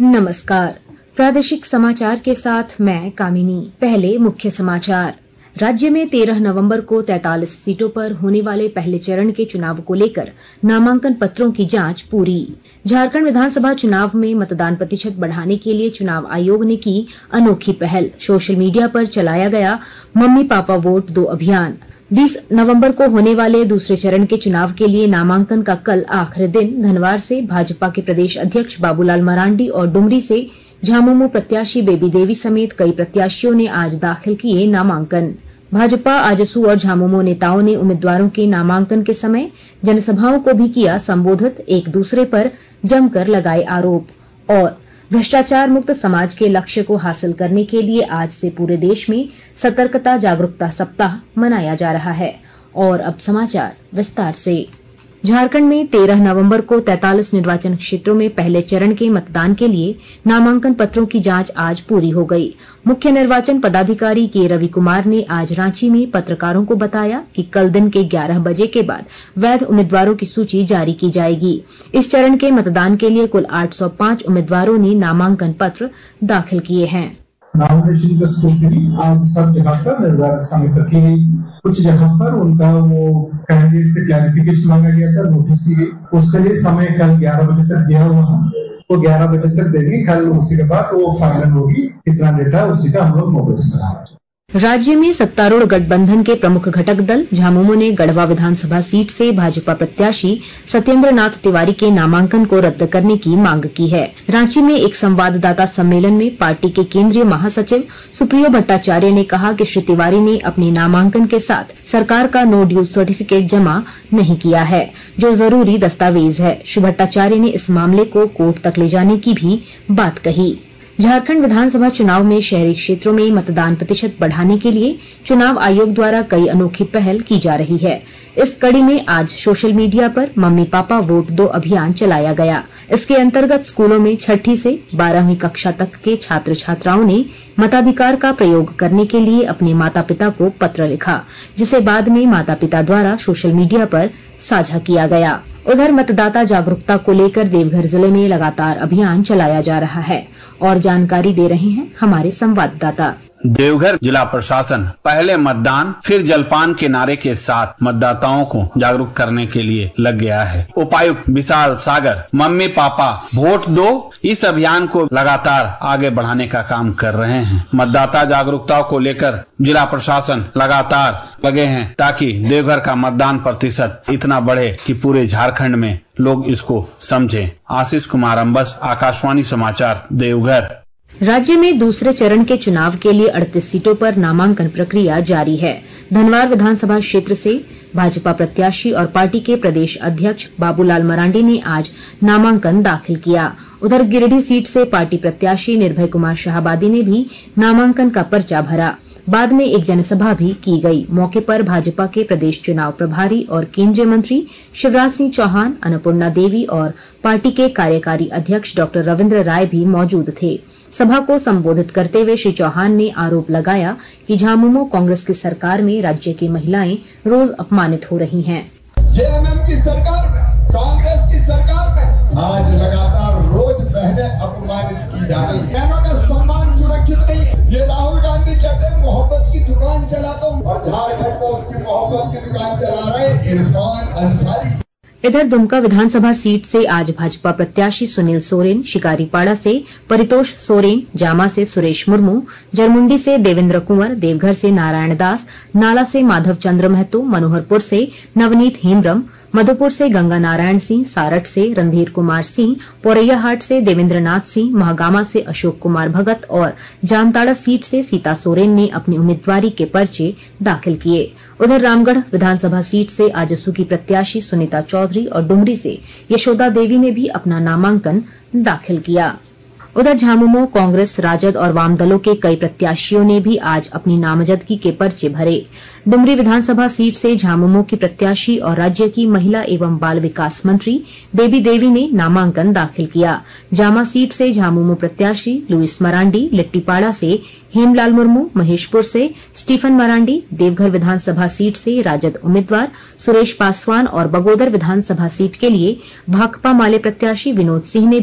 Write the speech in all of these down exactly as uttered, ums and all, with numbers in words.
नमस्कार, प्रादेशिक समाचार के साथ मैं कामिनी। पहले मुख्य समाचार। राज्य में तेरह नवंबर को तैंतालीस सीटों पर होने वाले पहले चरण के चुनाव को लेकर नामांकन पत्रों की जांच पूरी। झारखंड विधानसभा चुनाव में मतदान प्रतिशत बढ़ाने के लिए चुनाव आयोग ने की अनोखी पहल। सोशल मीडिया पर चलाया गया मम्मी पापा वोट दो अभियान। बीस नवंबर को होने वाले दूसरे चरण के चुनाव के लिए नामांकन का कल आखिरी दिन। धनवार से भाजपा के प्रदेश अध्यक्ष बाबूलाल मरांडी और डुमरी से झामुमो प्रत्याशी बेबी देवी समेत कई प्रत्याशियों ने आज दाखिल किए नामांकन। भाजपा आजसू और झामुमो नेताओं ने उम्मीदवारों के नामांकन के समय जनसभाओं को भी किया संबोधित। एक दूसरे पर जमकर लगाए आरोप। और भ्रष्टाचार मुक्त समाज के लक्ष्य को हासिल करने के लिए आज से पूरे देश में सतर्कता जागरूकता सप्ताह मनाया जा रहा है। और अब समाचार विस्तार से। झारखंड में तेरह नवंबर को तैंतालीस निर्वाचन क्षेत्रों में पहले चरण के मतदान के लिए नामांकन पत्रों की जांच आज पूरी हो गई। मुख्य निर्वाचन पदाधिकारी के रवि कुमार ने आज रांची में पत्रकारों को बताया कि कल दिन के ग्यारह बजे के बाद वैध उम्मीदवारों की सूची जारी की जाएगी। इस चरण के मतदान के लिए कुल आठ सौ पाँच उम्मीदवारों ने नामांकन पत्र दाखिल किए हैं। नॉमिनेशन का स्क्रूटनी आज सब जगह पर निर्धारित समय पर की गई। कुछ जगह पर उनका वो कैंडिडेट से क्लैरिफिकेशन मांगा गया था, नोटिस की गई। उसके लिए समय कल ग्यारह बजे तक दिया हुआ है, वो ग्यारह बजे तक देंगे। कल उसी के बाद वो फाइनल होगी, कितना डेटा उसी का हम लोग मोबाइल कराएंगे। राज्य में सत्तारूढ़ गठबंधन के प्रमुख घटक दल झामुमो ने गढ़वा विधानसभा सीट से भाजपा प्रत्याशी सत्येंद्र नाथ तिवारी के नामांकन को रद्द करने की मांग की है। रांची में एक संवाददाता सम्मेलन में पार्टी के केंद्रीय महासचिव सुप्रियो भट्टाचार्य ने कहा कि श्री तिवारी ने अपने नामांकन के साथ सरकार का नो ड्यूज सर्टिफिकेट जमा नहीं किया है, जो जरूरी दस्तावेज है। श्री भट्टाचार्य ने इस मामले को कोर्ट तक ले जाने की भी बात कही। झारखंड विधानसभा चुनाव में शहरी क्षेत्रों में मतदान प्रतिशत बढ़ाने के लिए चुनाव आयोग द्वारा कई अनोखी पहल की जा रही है। इस कड़ी में आज सोशल मीडिया पर मम्मी पापा वोट दो अभियान चलाया गया। इसके अंतर्गत स्कूलों में छठी से बारहवीं कक्षा तक के छात्र छात्राओं ने मताधिकार का प्रयोग करने के लिए अपने माता पिता को पत्र लिखा, जिसे बाद में माता पिता द्वारा सोशल मीडिया पर साझा किया गया। उधर मतदाता जागरूकता को लेकर देवघर जिले में लगातार अभियान चलाया जा रहा है। और जानकारी दे रहे हैं हमारे संवाददाता। देवघर जिला प्रशासन पहले मतदान फिर जलपान के नारे के साथ मतदाताओं को जागरूक करने के लिए लग गया है। उपायुक्त Vishal Sagar mummy papa vote दो इस अभियान को लगातार आगे बढ़ाने का काम कर रहे हैं। मतदाता जागरूकता को लेकर जिला प्रशासन लगातार लगे हैं ताकि देवघर का मतदान प्रतिशत इतना बढ़े कि पूरे झारखंड में लोग इसको समझें। आशीष कुमार अम्बस, आकाशवाणी समाचार, देवघर। राज्य में दूसरे चरण के चुनाव के लिए अड़तीस सीटों पर नामांकन प्रक्रिया जारी है। धनवार विधानसभा क्षेत्र से भाजपा प्रत्याशी और पार्टी के प्रदेश अध्यक्ष बाबूलाल मरांडी ने आज नामांकन दाखिल किया। उधर गिरिडीह सीट से पार्टी प्रत्याशी निर्भय कुमार शाहाबादी ने भी नामांकन का पर्चा भरा। बाद में एक जनसभा भी की गई। मौके पर भाजपा के प्रदेश चुनाव प्रभारी और केंद्रीय मंत्री शिवराज सिंह चौहान, अन्नपूर्णा देवी और पार्टी के कार्यकारी अध्यक्ष डॉक्टर रविंद्र राय भी मौजूद थे। सभा को संबोधित करते हुए श्री चौहान ने आरोप लगाया कि झामुमो कांग्रेस की सरकार में राज्य की महिलाएं रोज अपमानित हो रही हैं। जेएमएम की सरकार में, कांग्रेस की सरकार में आज लगातार रोज बहनें अपमानित की जा रही है। बहनों का सम्मान सुरक्षित नहीं है। ये राहुल गांधी कहते हैं मोहब्बत की दुकान चलाता हूँ, और झारखंड में उसकी मोहब्बत की दुकान चला रहे इरफान अंसारी। इधर दुमका विधानसभा सीट से आज भाजपा प्रत्याशी सुनील सोरेन, शिकारीपाड़ा से परितोष सोरेन, जामा से सुरेश मुर्मू, जरमुंडी से देवेंद्र कुंवर, देवघर से नारायण दास, नाला से माधव चंद्र महतो, मनोहरपुर से नवनीत हेम्ब्रम, मधुपुर से गंगा नारायण सिंह, सारठ से रणधीर कुमार सिंह, पोरैयाहाट से देवेंद्र नाथ सिंह, महागामा से अशोक कुमार भगत और जामताड़ा सीट से सीता सोरेन ने अपनी उम्मीदवारी के पर्चे दाखिल किए। उधर रामगढ़ विधानसभा सीट से आजसू की प्रत्याशी सुनीता चौधरी और डुमरी से यशोदा देवी ने भी अपना नामांकन दाखिल किया। उधर झामुमो, कांग्रेस, राजद और वाम दलों के कई प्रत्याशियों ने भी आज अपनी नामजदगी के पर्चे भरे। डुमरी विधानसभा सीट से झामुमो की प्रत्याशी और राज्य की महिला एवं बाल विकास मंत्री बेबी देवी ने नामांकन दाखिल किया। जामा सीट से झामुमो प्रत्याशी लुइस मरांडी, लिट्टीपाड़ा से हेमलाल मुर्मू, महेशपुर से स्टीफन मरांडी, देवघर विधानसभा सीट से राजद उम्मीदवार सुरेश पासवान और बगोदर विधानसभा सीट के लिए भाकपा माले प्रत्याशी विनोद सिंह ने भी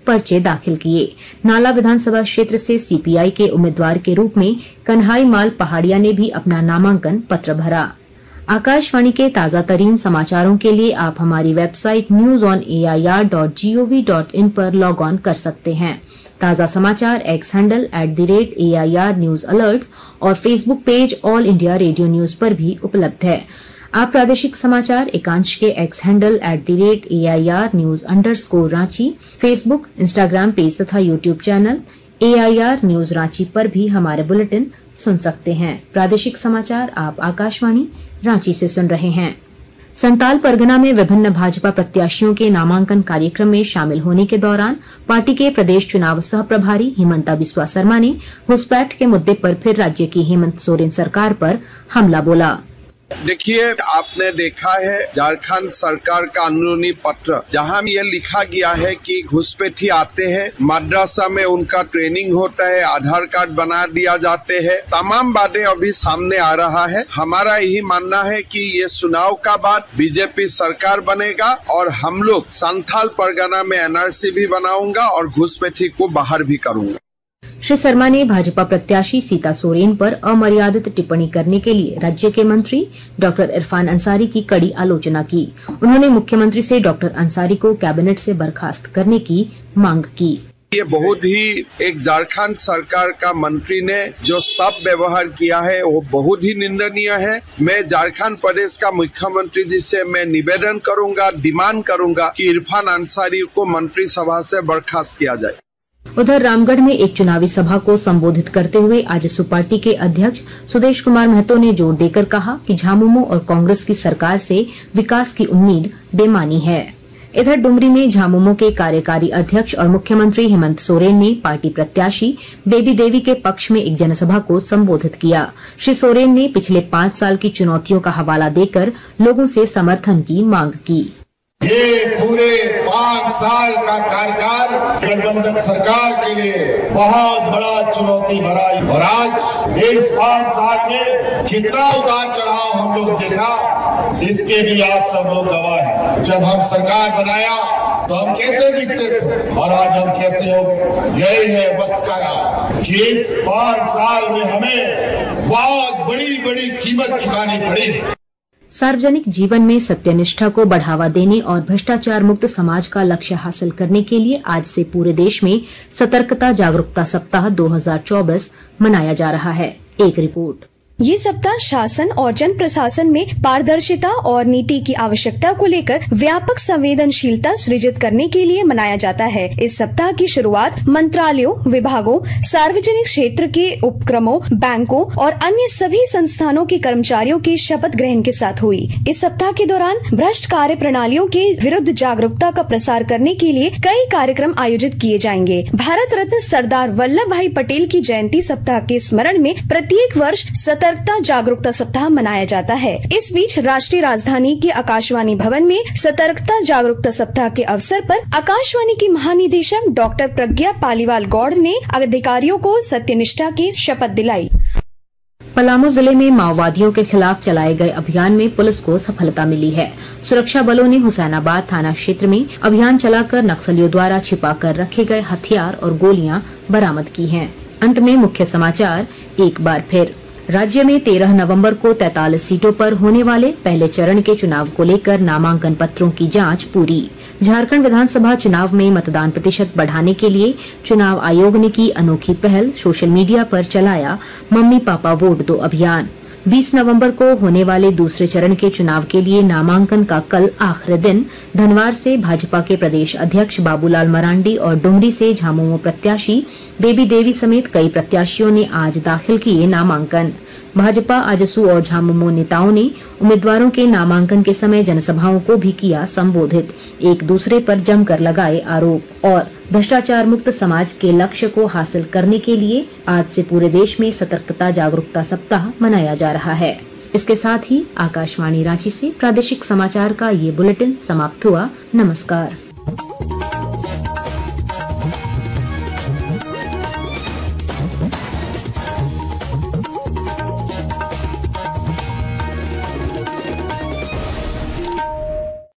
पर्चे दाखिल किए। नाला विधानसभा क्षेत्र से सीपीआई के उम्मीदवार के रूप में कन्हाई माल पहाड़िया ने भी अपना नामांकन पत्र भरा। आकाशवाणी के ताजा तरीन समाचारों के लिए आप हमारी website news on A I R dot G O V dot in पर लॉग ऑन कर सकते हैं। ताजा समाचार X handle at the rate A I R news alerts और Facebook page All India Radio news पर भी उपलब्ध है। आप प्रादेशिक समाचार एकांश के X handle at the rate A I R news under score Ranchi, Facebook, Instagram page तथा YouTube channel A I R news Ranchi पर भी हमारे बुलेटिन सुन सकते हैं। प्रादेशिक समाचार आप आकाशवाणी रांची से सुन रहे हैं। संताल परगना में विभिन्न भाजपा प्रत्याशियों के नामांकन कार्यक्रम में शामिल होने के दौरान पार्टी के प्रदेश चुनाव सह प्रभारी हेमंता बिस्वा शर्मा ने घुसपैठ के मुद्दे पर फिर राज्य की हेमंत सोरेन सरकार पर हमला बोला। देखिए, आपने देखा है झारखंड सरकार का अनुरोधनी पत्र, जहां ये लिखा गया है कि घुसपैठी आते हैं, मद्रासा में उनका ट्रेनिंग होता है, आधार कार्ड बना दिया जाते हैं, तमाम बातें अभी सामने आ रहा है। हमारा यही मानना है कि ये चुनाव का बाद बीजेपी सरकार बनेगा और हम लोग संथाल परगना में एन आर सी भी बनाऊंगा और घुसपैठी को बाहर भी करूंगा। श्री शर्मा ने भाजपा प्रत्याशी सीता सोरेन पर अमर्यादित टिप्पणी करने के लिए राज्य के मंत्री डॉक्टर इरफान अंसारी की कड़ी आलोचना की। उन्होंने मुख्यमंत्री से डॉक्टर अंसारी को कैबिनेट से बर्खास्त करने की मांग की। ये बहुत ही एक झारखंड सरकार का मंत्री ने जो सब व्यवहार किया है वो बहुत ही निंदनीय है। मैं झारखंड प्रदेश का मुख्यमंत्री जी से मैं निवेदन करूंगा, डिमांड करूंगा कि इरफान अंसारी को मंत्री सभा से बर्खास्त किया जाए। उधर रामगढ़ में एक चुनावी सभा को संबोधित करते हुए आजसू पार्टी के अध्यक्ष सुदेश कुमार महतो ने जोर देकर कहा कि झामुमो और कांग्रेस की सरकार से विकास की उम्मीद बेमानी है। इधर डुमरी में झामुमो के कार्यकारी अध्यक्ष और मुख्यमंत्री हेमंत सोरेन ने पार्टी प्रत्याशी बेबी देवी के पक्ष में एक जनसभा को संबोधित किया। श्री सोरेन ने पिछले पांच साल की चुनौतियों का हवाला देकर लोगों से समर्थन की मांग की। ये पूरे पाँच साल का कार्यकाल गठबंधन सरकार के लिए बहुत बड़ा चुनौती भरा और आज इस पाँच साल में कितना उतार चढ़ाव हम लोग देखा, इसके भी आप सब लोग गवाह हैं। जब हम सरकार बनाया तो हम कैसे दिखते थे और आज हम कैसे हो गए। यही है वक्त का कि इस पाँच साल में हमें बहुत बड़ी बड़ी कीमत चुकानी पड़ी। सार्वजनिक जीवन में सत्यनिष्ठा को बढ़ावा देने और भ्रष्टाचार मुक्त समाज का लक्ष्य हासिल करने के लिए आज से पूरे देश में सतर्कता जागरूकता सप्ताह दो हज़ार चौबीस मनाया जा रहा है। एक रिपोर्ट। ये सप्ताह शासन और जन प्रशासन में पारदर्शिता और नीति की आवश्यकता को लेकर व्यापक संवेदनशीलता सृजित करने के लिए मनाया जाता है। इस सप्ताह की शुरुआत मंत्रालयों, विभागों, सार्वजनिक क्षेत्र के उपक्रमों, बैंकों और अन्य सभी संस्थानों के कर्मचारियों के शपथ ग्रहण के साथ हुई। इस सप्ताह के दौरान भ्रष्ट कार्य प्रणालियों के विरुद्ध जागरूकता का प्रसार करने के लिए कई कार्यक्रम आयोजित किए जाएंगे। भारत रत्न सरदार वल्लभ भाई पटेल की जयंती सप्ताह के स्मरण में प्रत्येक वर्ष सतर्कता जागरूकता सप्ताह मनाया जाता है। इस बीच राष्ट्रीय राजधानी के आकाशवाणी भवन में सतर्कता जागरूकता सप्ताह के अवसर पर आकाशवाणी की महानिदेशक डॉक्टर प्रज्ञा पालीवाल गौड़ ने अधिकारियों को सत्यनिष्ठा की शपथ दिलाई। पलामू जिले में माओवादियों के खिलाफ चलाए गए अभियान में पुलिस को सफलता मिली है। सुरक्षा बलों ने हुसैनाबाद थाना क्षेत्र में अभियान चलाकर नक्सलियों द्वारा छिपाकर रखे गए हथियार और गोलियां बरामद की हैं। अंत में मुख्य समाचार एक बार फिर। राज्य में तेरह नवंबर को तैंतालीस सीटों पर होने वाले पहले चरण के चुनाव को लेकर नामांकन पत्रों की जांच पूरी। झारखंड विधानसभा चुनाव में मतदान प्रतिशत बढ़ाने के लिए चुनाव आयोग ने की अनोखी पहल, सोशल मीडिया पर चलाया मम्मी पापा वोट दो अभियान। बीस नवंबर को होने वाले दूसरे चरण के चुनाव के लिए नामांकन का कल आखिरी दिन। धनवार से भाजपा के प्रदेश अध्यक्ष बाबूलाल मरांडी और डुमरी से झामुमो प्रत्याशी बेबी देवी समेत कई प्रत्याशियों ने आज दाखिल किए नामांकन। भाजपा, आजसू और झामुमो नेताओं ने उम्मीदवारों के नामांकन के समय जनसभाओं को भी किया संबोधित। एक दूसरे पर जमकर लगाए आरोप और भ्रष्टाचार मुक्त समाज के लक्ष्य को हासिल करने के लिए आज से पूरे देश में सतर्कता जागरूकता सप्ताह मनाया जा रहा है। इसके साथ ही आकाशवाणी रांची से प्रादेशिक समाचार का ये बुलेटिन समाप्त हुआ। नमस्कार।